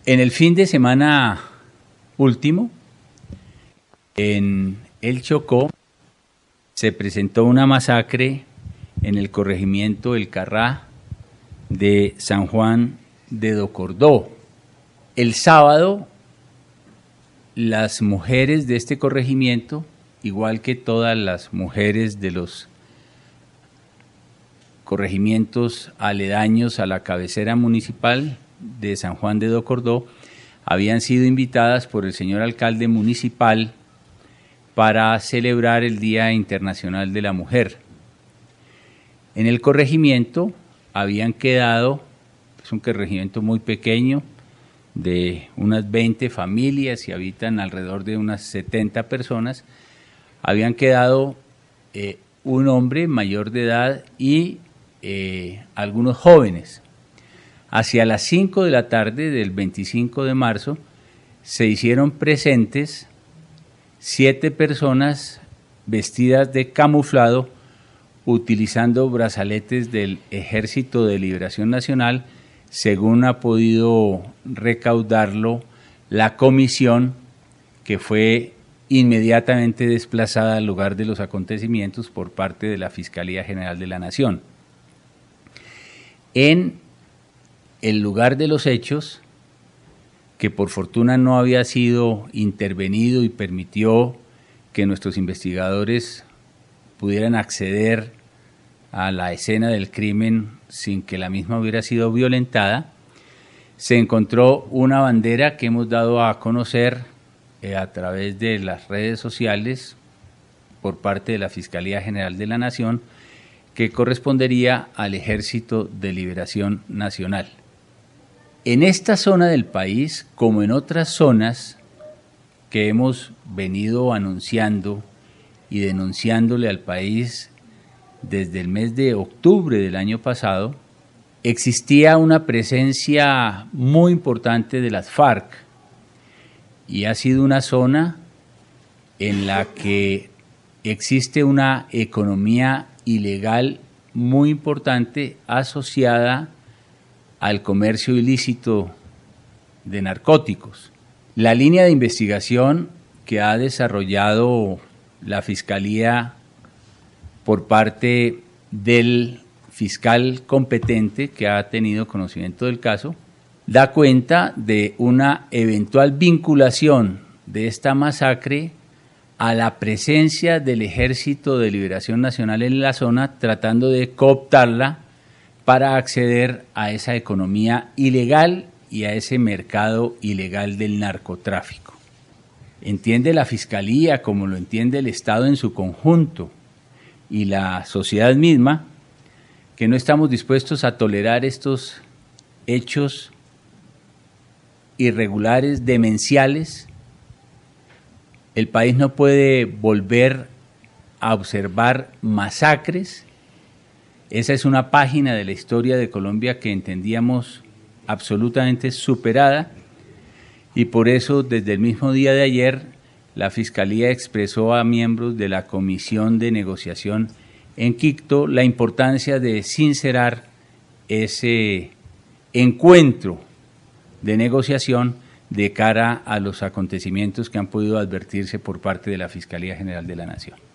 En el fin de semana último, en el Chocó, se presentó una masacre en el corregimiento El Carrá de San Juan de Docordó. El sábado, las mujeres de este corregimiento, igual que todas las mujeres de los corregimientos aledaños a la cabecera municipal de San Juan de Docordó, habían sido invitadas por el señor alcalde municipal para celebrar el Día Internacional de la Mujer. En el corregimiento habían quedado, es un corregimiento muy pequeño, de unas 20 familias y habitan alrededor de unas 70 personas, habían quedado un hombre mayor de edad y algunos jóvenes. Hacia las 5 de la tarde del 25 de marzo se hicieron presentes 7 personas vestidas de camuflado utilizando brazaletes del Ejército de Liberación Nacional, según ha podido recaudarlo la comisión que fue inmediatamente desplazada al lugar de los acontecimientos por parte de la Fiscalía General de la Nación. En el lugar de los hechos, que por fortuna no había sido intervenido y permitió que nuestros investigadores pudieran acceder a la escena del crimen sin que la misma hubiera sido violentada, se encontró una bandera que hemos dado a conocer a través de las redes sociales por parte de la Fiscalía General de la Nación, que correspondería al Ejército de Liberación Nacional. En esta zona del país, como en otras zonas que hemos venido anunciando y denunciándole al país desde el mes de octubre del año pasado, existía una presencia muy importante de las FARC y ha sido una zona en la que existe una economía ilegal muy importante asociada al comercio ilícito de narcóticos. La línea de investigación que ha desarrollado la Fiscalía por parte del fiscal competente que ha tenido conocimiento del caso, da cuenta de una eventual vinculación de esta masacre a la presencia del Ejército de Liberación Nacional en la zona, tratando de cooptarla para acceder a esa economía ilegal y a ese mercado ilegal del narcotráfico. Entiende la Fiscalía, como lo entiende el Estado en su conjunto y la sociedad misma, que no estamos dispuestos a tolerar estos hechos irregulares, demenciales. El país no puede volver a observar masacres. Esa es una página de la historia de Colombia que entendíamos absolutamente superada, y por eso desde el mismo día de ayer la Fiscalía expresó a miembros de la Comisión de Negociación en Quito la importancia de sincerar ese encuentro de negociación de cara a los acontecimientos que han podido advertirse por parte de la Fiscalía General de la Nación.